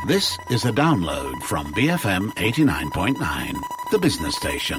This is a download from BFM 89.9, the business station.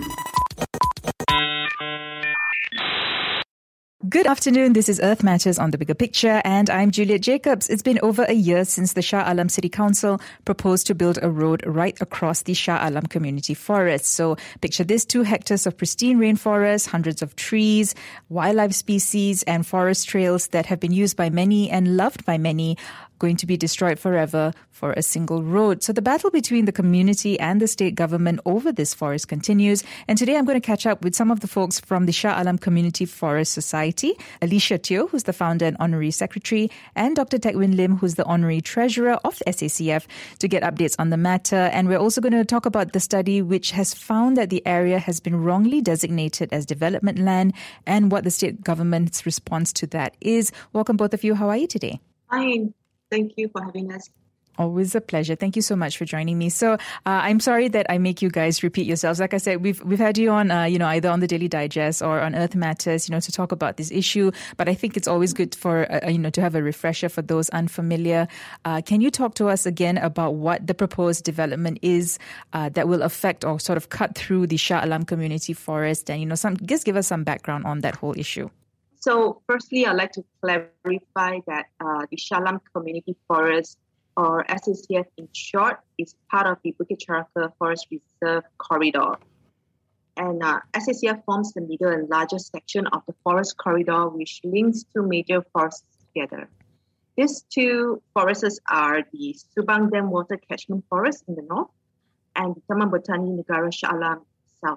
Good afternoon, this is Earth Matters on The Bigger Picture and I'm Juliet Jacobs. It's been over a year since the Shah Alam City Council proposed to build a road right across the Shah Alam Community Forest. So picture this, 2 hectares of pristine rainforest, hundreds of trees, wildlife species and forest trails that have been used by many and loved by many going to be destroyed forever for a single road. So the battle between the community and the state government over this forest continues. And today I'm going to catch up with some of the folks from the Shah Alam Community Forest Society, Alicia Teo, who's the founder and honorary secretary, and Dr. Teck Win Lim, who's the honorary treasurer of the SACF, to get updates on the matter. And we're also going to talk about the study which has found that the area has been wrongly designated as development land and what the state government's response to that is. Welcome both of you. How are you today? Fine. Thank you for having us. Always a pleasure. Thank you so much for joining me. So I'm sorry that I make you guys repeat yourselves. Like I said, we've had you on, either on the Daily Digest or on Earth Matters, to talk about this issue. But I think it's always good for, to have a refresher for those unfamiliar. Can you talk to us again about what the proposed development is that will affect or sort of cut through the Shah Alam Community Forest and, just give us some background on that whole issue. So firstly, I'd like to clarify that the Shah Alam Community Forest, or SACF in short, is part of the Bukit Cheraka Forest Reserve corridor. And SACF forms the middle and largest section of the forest corridor which links 2 major forests together. These 2 forests are the Subang Dam Water Catchment Forest in the north and the Taman Botani Negara Shah Alam south.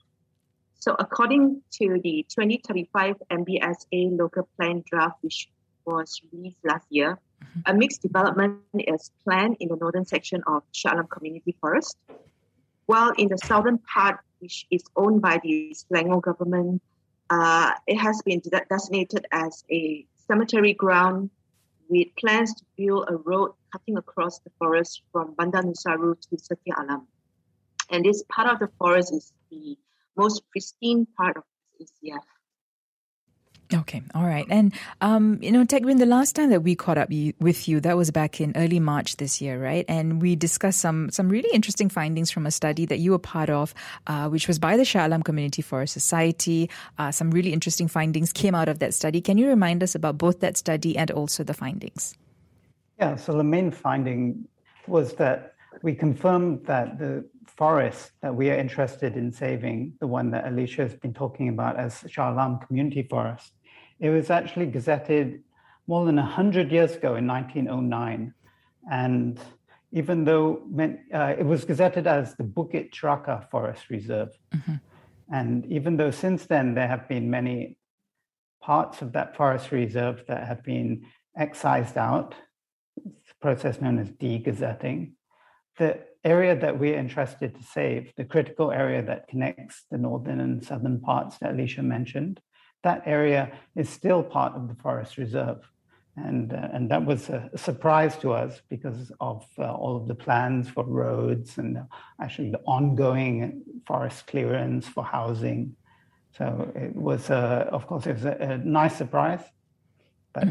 So according to the 2035 MBSA local plan draft, which was released last year, a mixed development is planned in the northern section of Shah Alam Community Forest, while in the southern part, which is owned by the Selangor government, it has been designated as a cemetery ground with plans to build a road cutting across the forest from Bandar Nusaru to Setia Alam. And this part of the forest is the most pristine part of SACF. Okay, all right. And, Teck Win, the last time that we caught up with you, that was back in early March this year, right? And we discussed some really interesting findings from a study that you were part of, which was by the Shah Alam Community Forest Society. Some really interesting findings came out of that study. Can you remind us about both that study and also the findings? Yeah, so the main finding was that we confirmed that the forest that we are interested in saving, the one that Alicia has been talking about as Shah Alam Community Forest, it was actually gazetted more than 100 years ago in 1909. And even though it was gazetted as the Bukit Cheraka Forest Reserve. Mm-hmm. And even though since then there have been many parts of that forest reserve that have been excised out, it's a process known as de-gazetting, the area that we're interested to save, the critical area that connects the northern and southern parts that Alicia mentioned, that area is still part of the forest reserve. And that was a surprise to us because of all of the plans for roads and actually the ongoing forest clearance for housing. So it was, of course, it was a nice surprise, but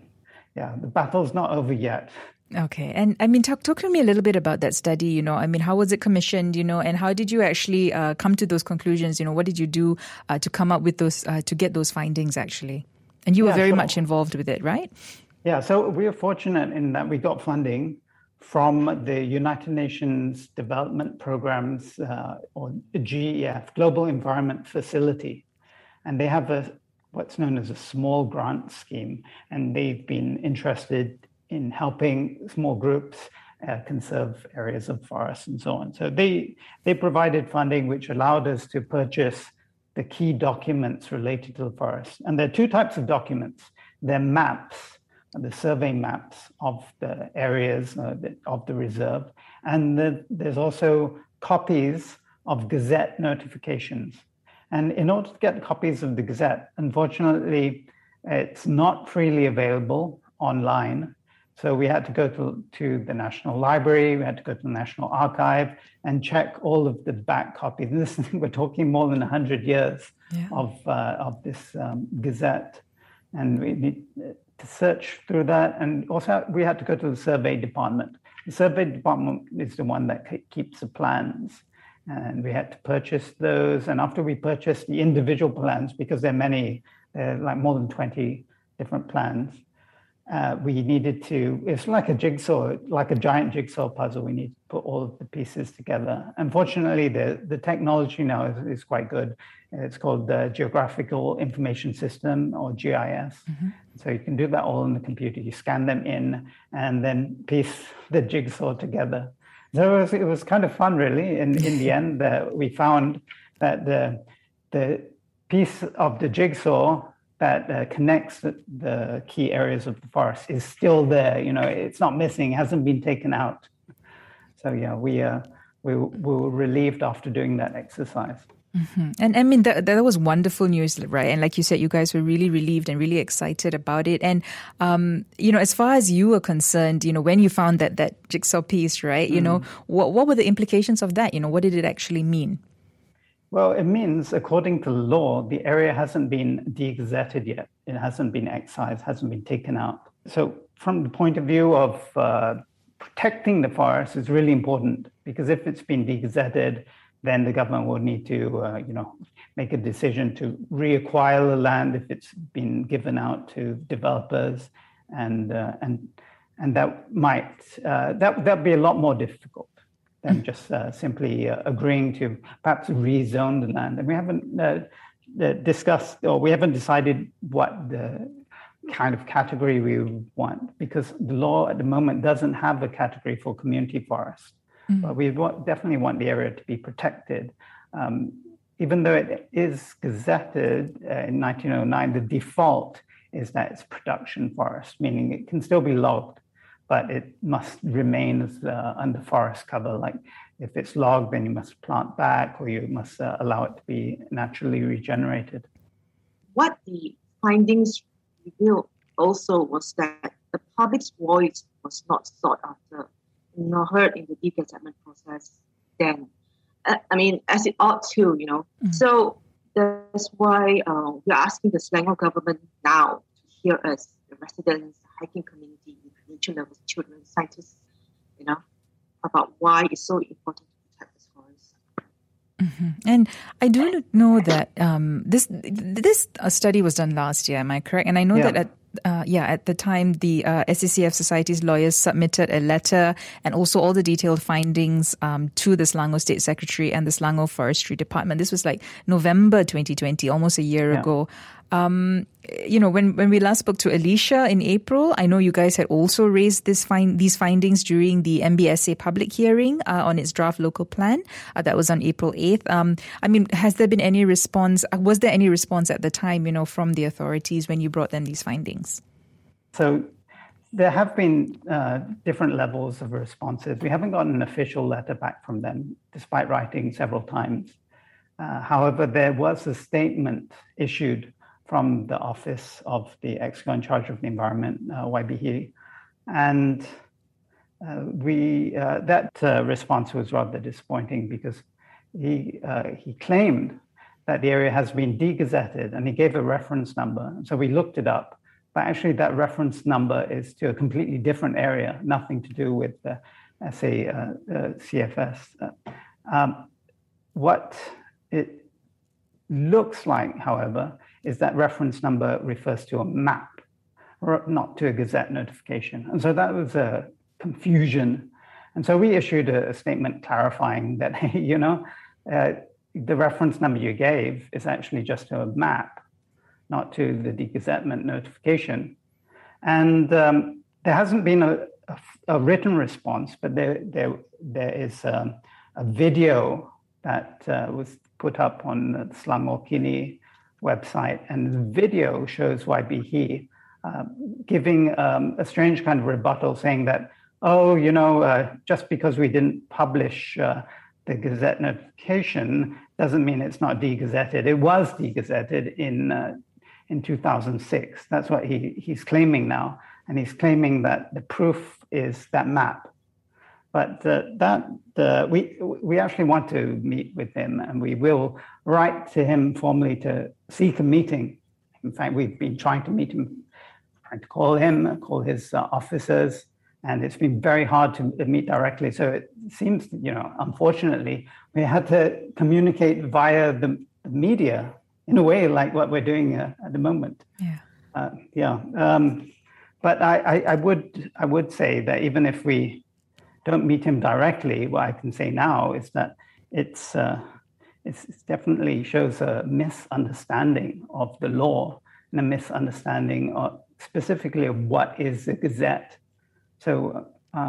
the battle's not over yet. Okay. And talk to me a little bit about that study, how was it commissioned, and how did you actually come to those conclusions? What did you do to come up with those, to get those findings actually? And you were very much involved with it, right? Yeah. So we are fortunate in that we got funding from the United Nations Development Programs, or GEF, Global Environment Facility. And they have what's known as a small grant scheme. And they've been interested in helping small groups conserve areas of forests and so on. So they provided funding which allowed us to purchase the key documents related to the forest. And there are 2 types of documents. They're maps, the survey maps of the areas of the reserve. And there's also copies of Gazette notifications. And in order to get copies of the Gazette, unfortunately, it's not freely available online. So we had to go to the National Library, we had to go to the National Archive and check all of the back copies. And we're talking more than 100 years of this Gazette. And we need to search through that. And also we had to go to the survey department The survey department is the one that keeps the plans. And we had to purchase those. And after we purchased the individual plans, because there are many, like more than 20 different plans, we needed to, it's like a jigsaw, like a giant jigsaw puzzle. We need to put all of the pieces together. Unfortunately, the technology now is quite good. It's called the Geographical Information System, or GIS. Mm-hmm. So you can do that all on the computer. You scan them in and then piece the jigsaw together. So it was kind of fun, really. In the end, we found that the piece of the jigsaw that connects the key areas of the forest is still there. It's not missing, hasn't been taken out. So yeah, we were relieved after doing that exercise. Mm-hmm. And I mean, that was wonderful news, right? And like you said, you guys were really relieved and really excited about it. And, as far as you were concerned, when you found that jigsaw piece, right, what were the implications of that? What did it actually mean? Well, it means, according to law, the area hasn't been de-gazetted yet. It hasn't been excised, hasn't been taken out. So from the point of view of protecting the forest is really important, because if it's been de-gazetted, then the government will need to, make a decision to reacquire the land if it's been given out to developers, and that might that'd be a lot more difficult than just simply agreeing to perhaps rezone the land. And we haven't discussed, or we haven't decided what the kind of category we want, because the law at the moment doesn't have a category for community forest. Mm-hmm. But we definitely want the area to be protected. Even though it is gazetted in 1909, the default is that it's production forest, meaning it can still be logged, but it must remain as under forest cover. Like if it's logged, then you must plant back, or you must allow it to be naturally regenerated. What the findings revealed also was that the public's voice was not sought after, heard in the de-gazettement process then. As it ought to, Mm-hmm. So that's why we're asking the Selangor government now to hear us, the residents, the hiking community, nature lovers, children, scientists, about why it's so important to protect this forest. Mm-hmm. And I do know that this study was done last year. Am I correct? And I know that at the time, the SACF Society's lawyers submitted a letter and also all the detailed findings to the Selangor State Secretary and the Selangor Forestry Department. This was like November 2020, almost a year ago. When we last spoke to Alicia in April, I know you guys had also raised these findings during the MBSA public hearing on its draft local plan. That was on April 8th. Has there been any response? Was there any response at the time, from the authorities when you brought them these findings? So there have been different levels of responses. We haven't gotten an official letter back from them, despite writing several times. However, there was a statement issued from the Office of the Exco in charge of the Environment, YB, and that response was rather disappointing, because he claimed that the area has been de-gazetted, and he gave a reference number. So we looked it up, but actually that reference number is to a completely different area, nothing to do with the CFS. What it looks like, however, is that reference number refers to a map, not to a Gazette notification. And so that was a confusion. And so we issued a statement clarifying that, the reference number you gave is actually just to a map, not to the de-gazettement notification. And there hasn't been a written response, but there is a video that was put up on the Selangor Kini website, and the video shows YB giving a strange kind of rebuttal, saying that, just because we didn't publish the Gazette notification doesn't mean it's not de-gazetted. It was de-gazetted in 2006. That's what he's claiming now, and he's claiming that the proof is that map. But we actually want to meet with him, and we will write to him formally to seek a meeting. In fact, we've been trying to meet him, trying to call him, call his officers, and it's been very hard to meet directly. So it seems, unfortunately, we had to communicate via the media in a way like what we're doing at the moment. But I would say that even if we don't meet him directly, what I can say now is that it's definitely shows a misunderstanding of the law and a misunderstanding of specifically of what is a gazette. So,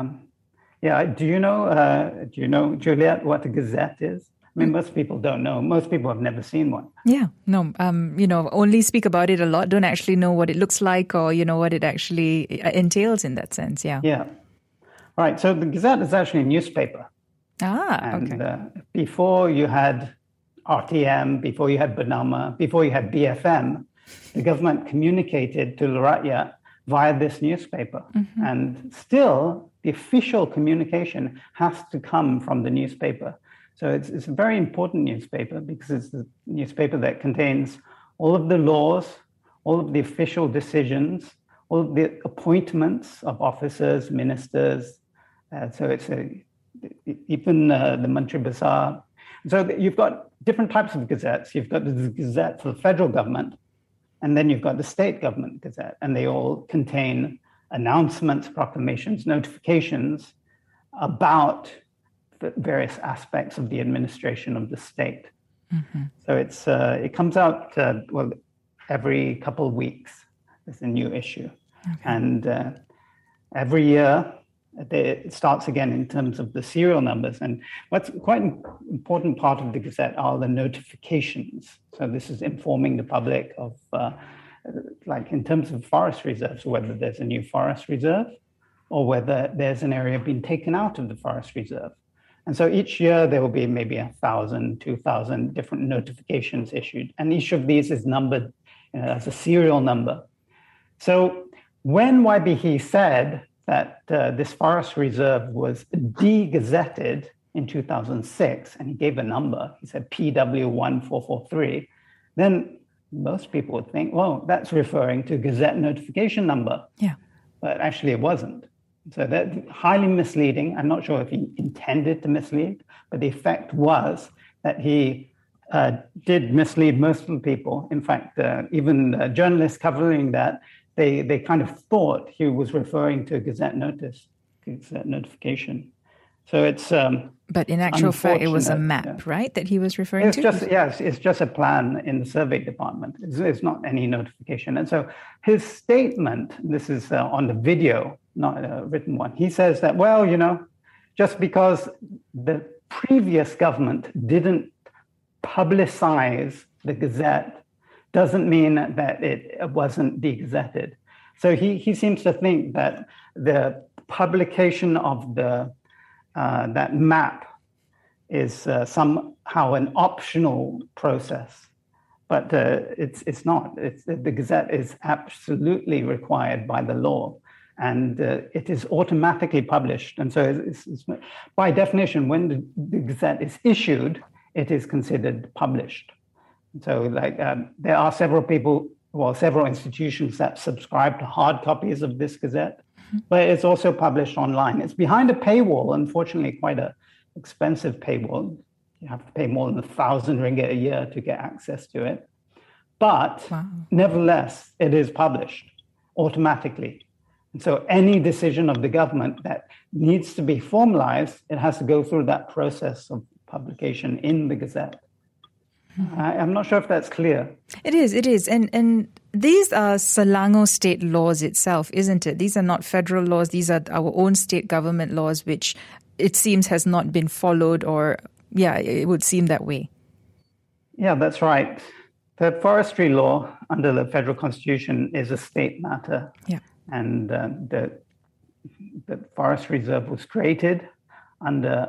do you know, Juliet, what a gazette is? I mean, most people don't know. Most people have never seen one. Yeah, no, only speak about it a lot, don't actually know what it looks like or, what it actually entails in that sense, yeah. Yeah, right. So the Gazette is actually a newspaper. Okay. And before you had RTM, before you had Bernama, before you had BFM, the government communicated to the Rakyat via this newspaper. Mm-hmm. And still, the official communication has to come from the newspaper. So it's a very important newspaper because it's the newspaper that contains all of the laws, all of the official decisions, all of the appointments of officers, ministers. So it's even the Mantri Besar. So you've got different types of gazettes. You've got the Gazette for the federal government, and then you've got the state government gazette, and they all contain announcements, proclamations, notifications about the various aspects of the administration of the state. Mm-hmm. So it comes out every couple of weeks. There's a new issue, and every year it starts again in terms of the serial numbers. And what's quite an important part of the Gazette are the notifications. So this is informing the public of, like in terms of forest reserves, whether there's a new forest reserve or whether there's an area being taken out of the forest reserve. And so each year there will be maybe 1,000, 2,000 different notifications issued. And each of these is numbered as a serial number. So when YBE said that this forest reserve was de-gazetted in 2006, and he gave a number, he said PW1443, then most people would think, well, that's referring to Gazette notification number. Yeah. But actually it wasn't. So that's highly misleading. I'm not sure if he intended to mislead, but the effect was that he did mislead most of the people. In fact, even journalists covering that, they kind of thought he was referring to Gazette notification. So it's but in actual fact, it was a map, right, that he was referring to? It's just a plan in the survey department. It's not any notification. And so his statement, this is on the video, not a written one. He says that, well, just because the previous government didn't publicize the Gazette doesn't mean that it wasn't de-gazetted. So he seems to think that the publication of that map is somehow an optional process, but it's not. The Gazette is absolutely required by the law, and it is automatically published. And so it's by definition, when the Gazette is issued, it is considered published. So there are several institutions that subscribe to hard copies of this Gazette, but it's also published online. It's behind a paywall, unfortunately, quite an expensive paywall. You have to pay more than 1,000 ringgit a year to get access to it. But nevertheless, it is published automatically. And so any decision of the government that needs to be formalized, it has to go through that process of publication in the Gazette. I'm not sure if that's clear. It is. And these are Selangor state laws itself, isn't it? These are not federal laws. These are our own state government laws, which it seems has not been followed or, it would seem that way. Yeah, that's right. The forestry law under the federal constitution is a state matter. Yeah. And the forest reserve was created under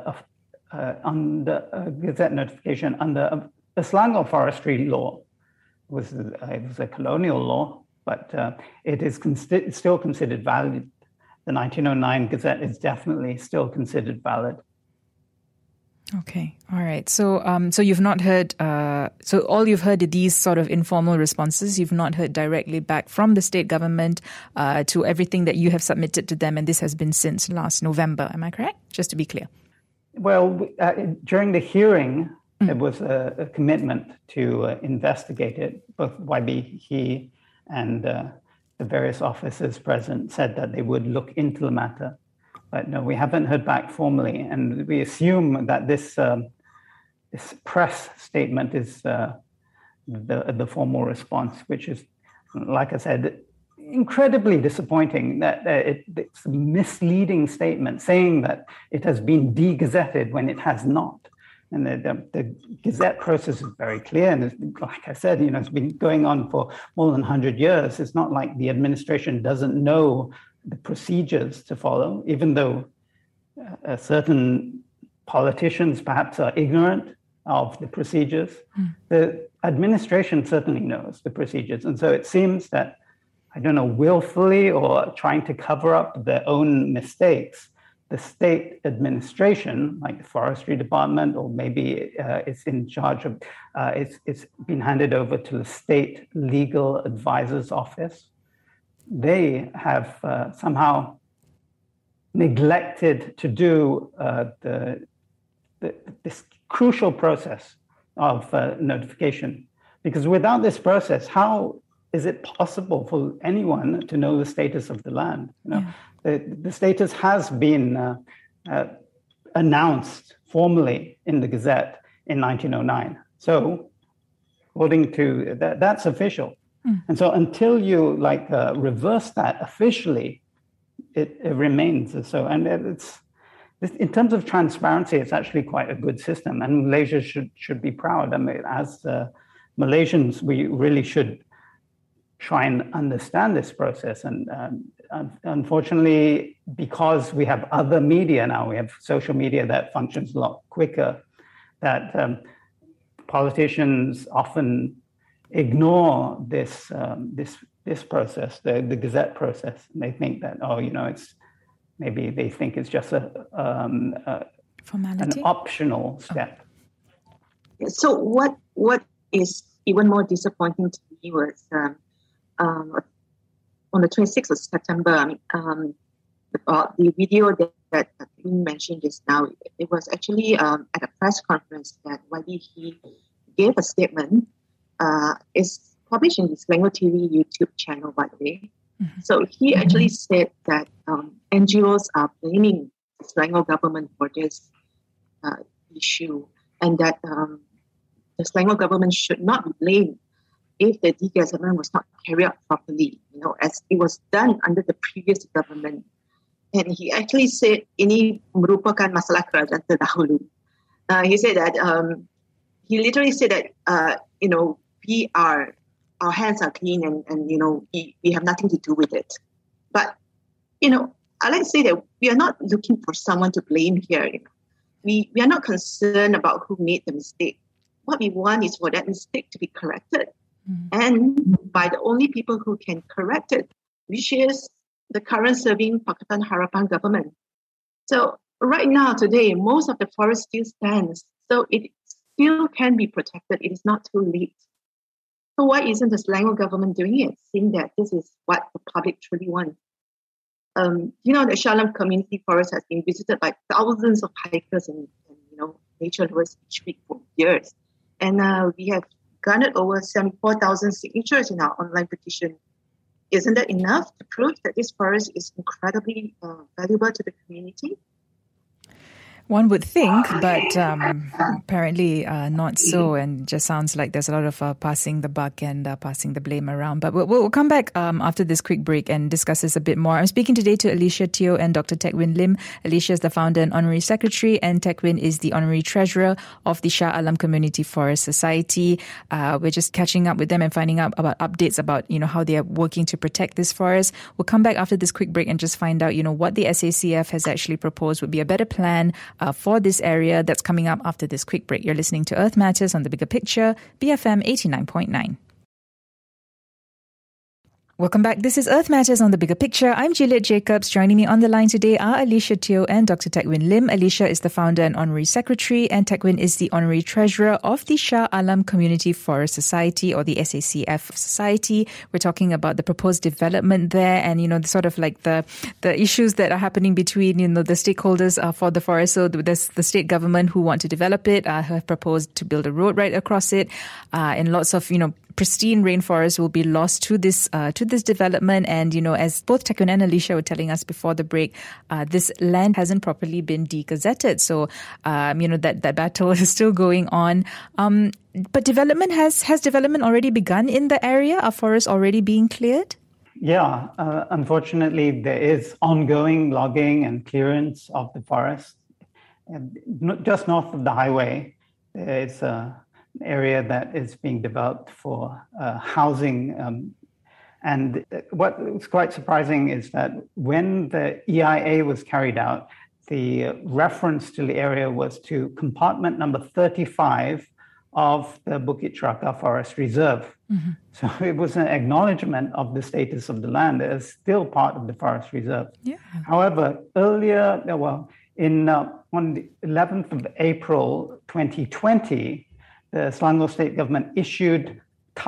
a Gazette notification under the Selangor forestry law. It was a colonial law, but it is still considered valid. The 1909 Gazette is definitely still considered valid. Okay. All right. So, so you've not heard, so all you've heard are these sort of informal responses. You've not heard directly back from the state government, to everything that you have submitted to them. And this has been since last November. Am I correct? Just to be clear. Well, during the hearing, there was a commitment to investigate it. Both YB and the various officers present said that they would look into the matter. But no, we haven't heard back formally, and we assume that this press statement is the formal response, which is, like I said, incredibly disappointing. That it's a misleading statement saying that it has been de-gazetted when it has not. And the Gazette process is very clear, and like I said, it's been going on for more than 100 years. It's not like the administration doesn't know the procedures to follow, even though certain politicians perhaps are ignorant of the procedures. The administration certainly knows the procedures. And so it seems that, I don't know, willfully or trying to cover up their own mistakes, the state administration, like the Forestry Department, or maybe it's in charge of, it's been handed over to the State Legal Advisor's Office. They have somehow neglected to do this crucial process of notification. Because without this process, how is it possible for anyone to know the status of the land? The status has been announced formally in the Gazette in 1909. So, according to that's official. And so until you reverse that officially, it remains so. And it's in terms of transparency, it's actually quite a good system, and Malaysia should be proud. I mean, as Malaysians, we really should try and understand this process. And unfortunately, because we have other media now, we have social media that functions a lot quicker, that politicians often ignore this process, the Gazette process. And they think that, it's maybe they think it's just an optional step. So what is even more disappointing to me was on the 26th of September, the video that you mentioned just now, it was actually at a press conference that YB he gave a statement. It's published in the Selangor TV YouTube channel, by the way. So he actually said that NGOs are blaming the Selangor government for this issue, and that the Selangor government should not be blamed if the de-gazettement was not carried out properly, as it was done under the previous government. And he actually said ini merupakan masalah kerajaan terdahulu. He said that he literally said that our hands are clean and we have nothing to do with it. But I like to say that we are not looking for someone to blame here. We are not concerned about who made the mistake. What we want is for that mistake to be corrected, and by the only people who can correct it, which is the current serving Pakatan Harapan government. So right now, today, most of the forest still stands, so it still can be protected. It is not too late. So why isn't the Selangor government doing it, seeing that this is what the public truly wants? The Shah Alam Community Forest has been visited by thousands of hikers and nature lovers each week for years. And we have garnered over 74,000 signatures in our online petition. Isn't that enough to prove that this forest is incredibly valuable to the community? One would think, but apparently not so, and just sounds like there's a lot of passing the buck and passing the blame around. But we'll come back after this quick break and discuss this a bit more. I'm speaking today to Alicia Teo and Dr. Teck Win Lim. Alicia is the founder and honorary secretary, and Teck Win is the honorary treasurer of the Shah Alam Community Forest Society. We're just catching up with them and finding out about updates about how they are working to protect this forest. We'll come back after this quick break and just find out what the SACF has actually proposed would be a better plan for this area. That's coming up after this quick break. You're listening to Earth Matters on The Bigger Picture, BFM 89.9. Welcome back. This is Earth Matters on the Bigger Picture. I'm Juliet Jacobs. Joining me on the line today are Alicia Teo and Dr. Teck Win Lim. Alicia is the founder and honorary secretary, and Teck Win is the honorary treasurer of the Shah Alam Community Forest Society, or the SACF Society. We're talking about the proposed development there, and sort of like the issues that are happening between the stakeholders for the forest. So there's the state government who want to develop it, have proposed to build a road right across it, and lots of pristine rainforest will be lost to this development. And as both Teck Win and Alicia were telling us before the break, this land hasn't properly been degazetted. So that battle is still going on. But development has development already begun in the area? Are forests already being cleared? Yeah, unfortunately, there is ongoing logging and clearance of the forest. And just north of the highway, there is an area that is being developed for housing. And what was quite surprising is that when the EIA was carried out, the reference to the area was to compartment number 35 of the Bukit Cheraka Forest Reserve. Mm-hmm. So it was an acknowledgement of the status of the land as still part of the Forest Reserve. Yeah. However, earlier, on the 11th of April 2020, the Selangor state government issued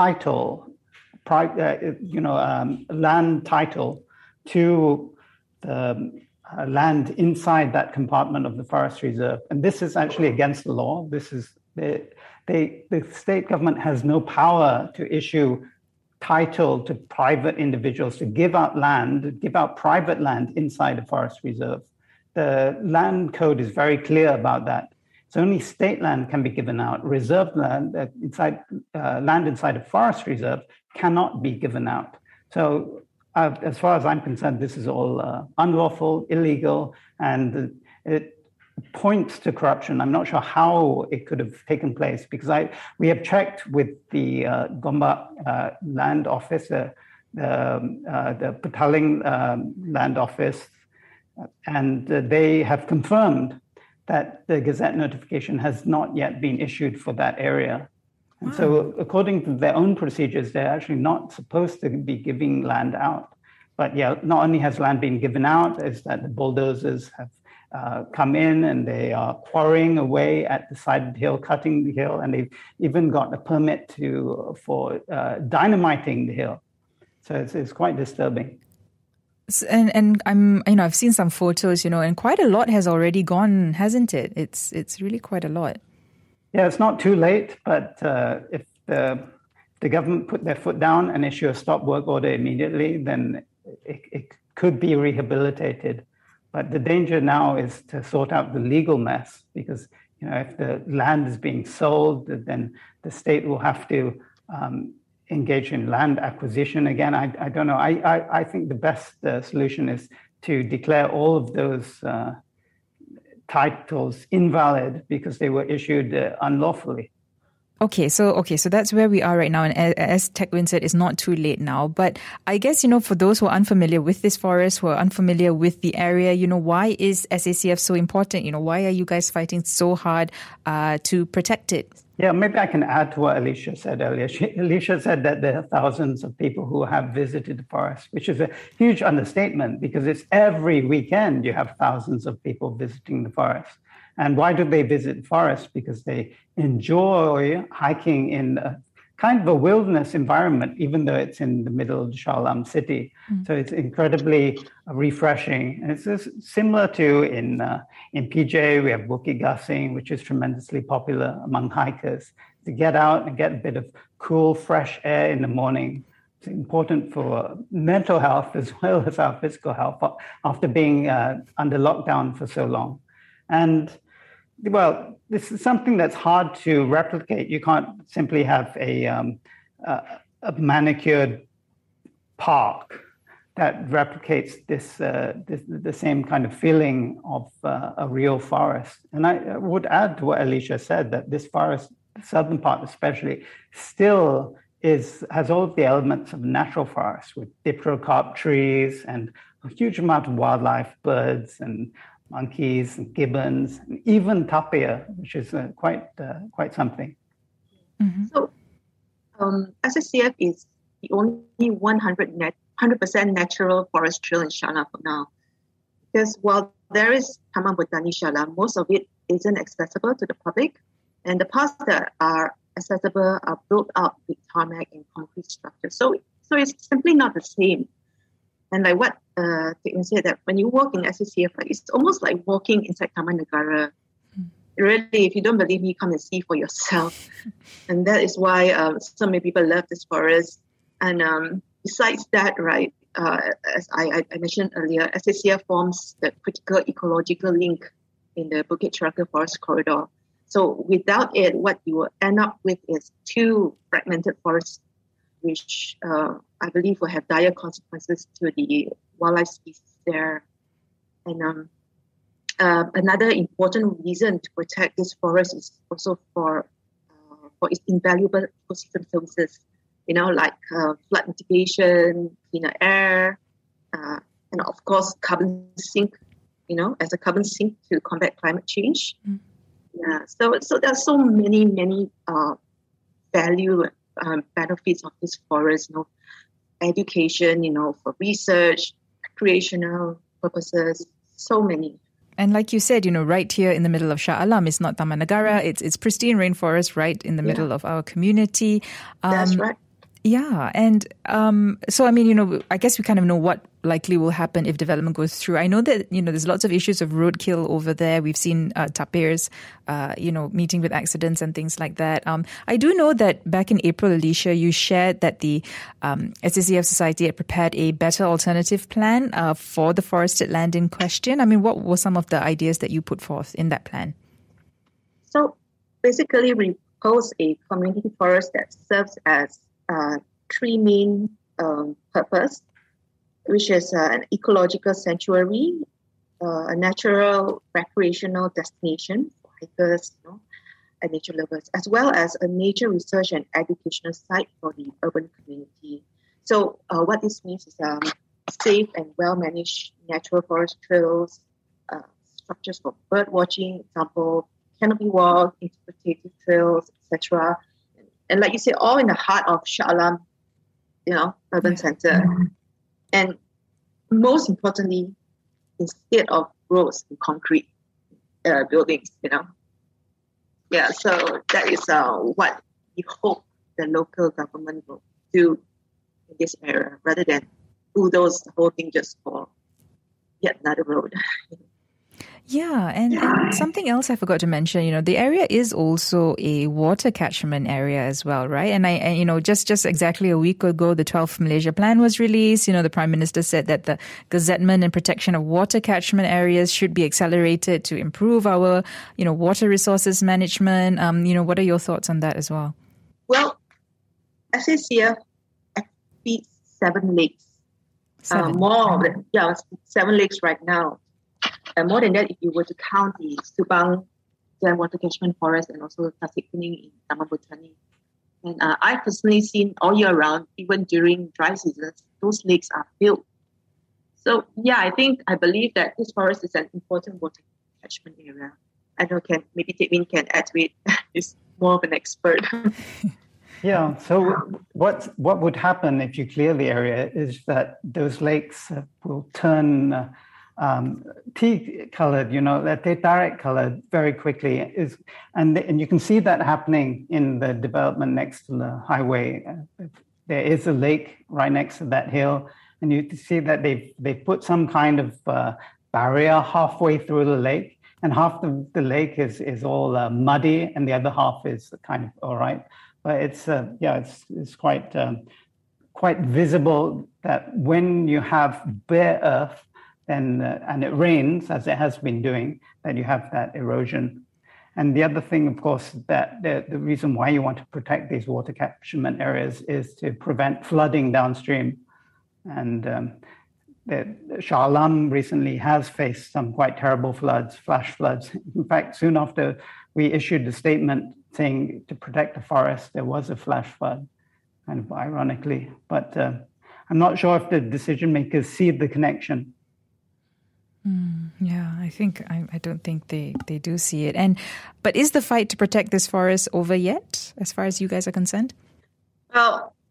land title to the land inside that compartment of the Forest Reserve. And this is actually against the law. This is the state government has no power to issue title to private individuals to give out private land inside a forest reserve. The land code is very clear about that. So only state land can be given out. Reserved land, land inside a forest reserve cannot be given out. So as far as I'm concerned, this is all unlawful, illegal, and it points to corruption. I'm not sure how it could have taken place, because we have checked with the Gombak land office, the Petaling land office, and they have confirmed that the Gazette notification has not yet been issued for that area. And so according to their own procedures, they're actually not supposed to be giving land out. But yeah, not only has land been given out, is that the bulldozers have come in and they are quarrying away at the side of the hill, cutting the hill, and they've even got a permit for dynamiting the hill. So it's quite disturbing. And I've seen some photos, and quite a lot has already gone, hasn't it? It's really quite a lot. Yeah, it's not too late, but if the government put their foot down and issue a stop work order immediately, then it could be rehabilitated. But the danger now is to sort out the legal mess, because if the land is being sold, then the state will have to engage in land acquisition again. I don't know. I think the best solution is to declare all of those titles invalid because they were issued unlawfully. Okay, so that's where we are right now. And as Teck Win said, it's not too late now. But I guess, for those who are unfamiliar with this forest, who are unfamiliar with the area, why is SACF so important? Why are you guys fighting so hard to protect it? Yeah, maybe I can add to what Alicia said earlier. Alicia said that there are thousands of people who have visited the forest, which is a huge understatement, because it's every weekend you have thousands of people visiting the forest. And why do they visit the forest? Because they enjoy hiking in a kind of a wilderness environment, even though it's in the middle of the Shah Alam city. Mm. So it's incredibly refreshing. And it's similar to in PJ, we have Bukit Gasing, which is tremendously popular among hikers. To get out and get a bit of cool, fresh air in the morning. It's important for mental health as well as our physical health after being under lockdown for so long. And well, this is something that's hard to replicate. You can't simply have a manicured park that replicates the same kind of feeling of a real forest. And I would add to what Alicia said, that this forest, the southern part especially, still has all of the elements of a natural forest, with dipterocarp trees and a huge amount of wildlife, birds and monkeys and gibbons, and even tapir, which is quite something. Mm-hmm. So SACF is the only 100% natural forest trail in Shah Alam for now. Because while there is Taman Botani Shah Alam, most of it isn't accessible to the public, and the parts that are accessible are built up with tarmac and concrete structures. So it's simply not the same. And like what Teck Min said, that when you walk in SACF, right, it's almost like walking inside Taman Negara. Really, if you don't believe me, come and see for yourself. And that is why so many people love this forest. And besides that, right, as I mentioned earlier, SACF forms the critical ecological link in the Bukit Cheraka Forest Corridor. So without it, what you will end up with is two fragmented forests, which I believe will have dire consequences to the wildlife species there. And another important reason to protect this forest is also for its invaluable ecosystem services, like flood mitigation, cleaner air, and of course carbon sink, as a carbon sink to combat climate change. Yeah, so there are so many value benefits of this forest, education, for research, recreational purposes, so many. And like you said, right here in the middle of Shah Alam, it's not Taman Negara, it's pristine rainforest right in the middle of our community. That's right. Yeah. And so, I mean, I guess we kind of know what likely will happen if development goes through. I know that, there's lots of issues of roadkill over there. We've seen tapirs, meeting with accidents and things like that. I do know that back in April, Alicia, you shared that the SACF Society had prepared a better alternative plan for the forested land in question. I mean, what were some of the ideas that you put forth in that plan? So basically, we proposed a community forest that serves as three main purpose, which is an ecological sanctuary, a natural recreational destination for hikers and nature lovers, as well as a nature research and educational site for the urban community. So what this means is safe and well-managed natural forest trails, structures for bird watching, example, canopy walk, interpretative trails, etc. And like you said, all in the heart of Shah Alam, urban center. And most importantly, instead of roads and concrete buildings, Yeah, so that is what we hope the local government will do in this area, rather than bulldoze the whole thing just for yet another road. Yeah, and something else I forgot to mention, the area is also a water catchment area as well, right? And just exactly a week ago, the 12th Malaysia Plan was released. The Prime Minister said that the gazettement and protection of water catchment areas should be accelerated to improve our, water resources management. What are your thoughts on that as well? Well, SACF feeds 7 lakes. 7. More of them. Yeah, 7 lakes right now. More than that, if you were to count the Subang Dam Water Catchment Forest and also Tasik Kuning in Taman Botani. And I've personally seen all year round, even during dry seasons, those lakes are filled. So yeah, I believe that this forest is an important water catchment area. I know maybe Teck Min can add to it. He's more of an expert. Yeah, so what would happen if you clear the area is that those lakes will turn tea-colored, that they're direct-colored very quickly. And you can see that happening in the development next to the highway. There is a lake right next to that hill, and you see that they put some kind of barrier halfway through the lake, and half the lake is all muddy, and the other half is kind of all right. But it's quite visible that when you have bare earth, and it rains, as it has been doing, that you have that erosion. And the other thing, of course, that the reason why you want to protect these water catchment areas is to prevent flooding downstream. And the Shah Alam recently has faced some quite terrible floods, flash floods. In fact, soon after we issued the statement saying to protect the forest, there was a flash flood, kind of ironically. But I'm not sure if the decision makers see the connection. Yeah, I don't think they do see it. But is the fight to protect this forest over yet, as far as you guys are concerned? Well,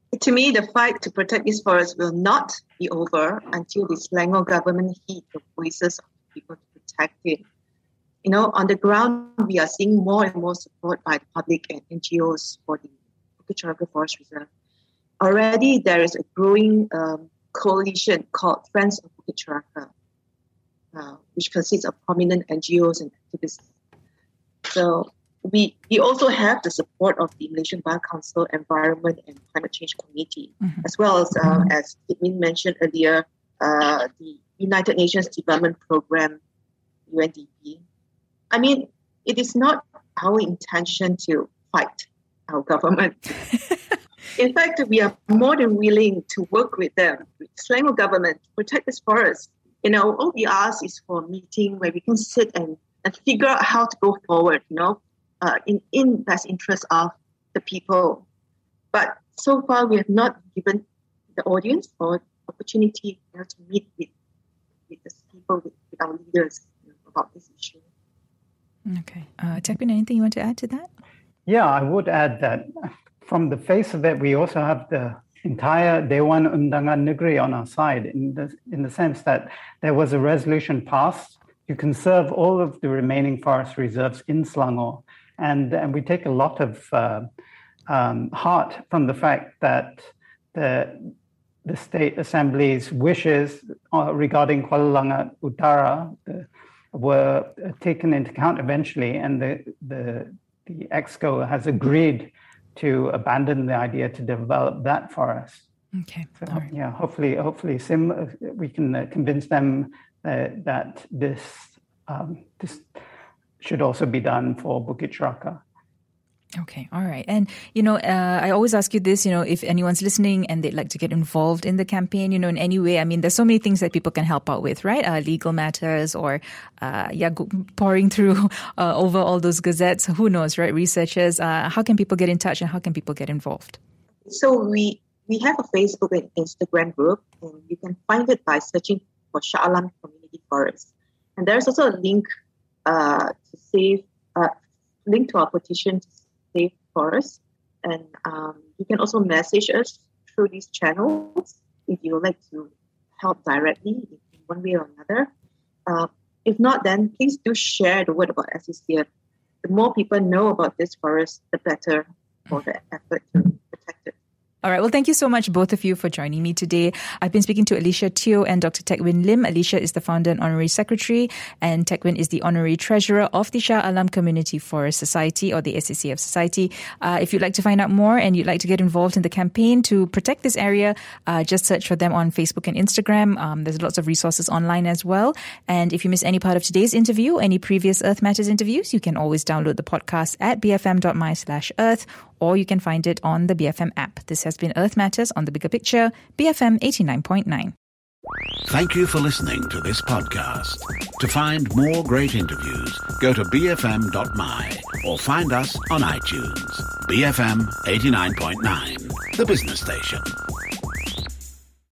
To me, the fight to protect this forest will not be over until the Selangor government heeds the voices of people to protect it. On the ground, we are seeing more and more support by the public and NGOs for the Bukit Cheraka Forest Reserve. Already, there is a growing coalition called Friends of Bukit Cheraka, which consists of prominent NGOs and activists. So we also have the support of the Malaysian Bar Council Environment and Climate Change Committee, as well as Teck Win mentioned earlier, the United Nations Development Programme, UNDP. I mean, it is not our intention to fight our government. In fact, we are more than willing to work with them, with Selangor government, to protect this forest. All we ask is for a meeting where we can sit and figure out how to go forward, in best interest of the people. But so far, we have not given the audience or opportunity to meet with the people, with our leaders about this issue. Okay. Teck Win, anything you want to add to that? Yeah, I would add that from the face of it, we also have the entire Dewan Undangan Negeri on our side in the sense that there was a resolution passed to conserve all of the remaining forest reserves in Selangor. And we take a lot of heart from the fact that the State Assembly's wishes regarding Kuala Langat Utara were taken into account eventually, and the EXCO has agreed to abandon the idea to develop that forest. Okay. So, right. yeah, hopefully, we can convince them that this should also be done for Bukit Cheraka. Okay, all right. And, I always ask you this, if anyone's listening and they'd like to get involved in the campaign, in any way. I mean, there's so many things that people can help out with, right? Legal matters or, pouring through over all those gazettes. Who knows, right? Researchers. How can people get in touch and how can people get involved? So we have a Facebook and Instagram group, and you can find it by searching for Shah Alam Community Forest. And there's also a link link to our petition to save forests, and you can also message us through these channels if you would like to help directly in one way or another. If not, then please do share the word about SCCF. The more people know about this forest, the better for the effort to protect it. All right. Well, thank you so much, both of you, for joining me today. I've been speaking to Alicia Teo and Dr. Teck Win Lim. Alicia is the founder and honorary secretary, and Teck Win is the honorary treasurer of the Shah Alam Community Forest Society, or the SCCF Society. If you'd like to find out more and you'd like to get involved in the campaign to protect this area, just search for them on Facebook and Instagram. There's lots of resources online as well. And if you miss any part of today's interview, any previous Earth Matters interviews, you can always download the podcast at bfm.my/earth, or you can find it on the BFM app. This has been Earth Matters on the Bigger Picture, BFM 89.9. Thank you for listening to this podcast. To find more great interviews, go to bfm.my or find us on iTunes. BFM 89.9, the business station.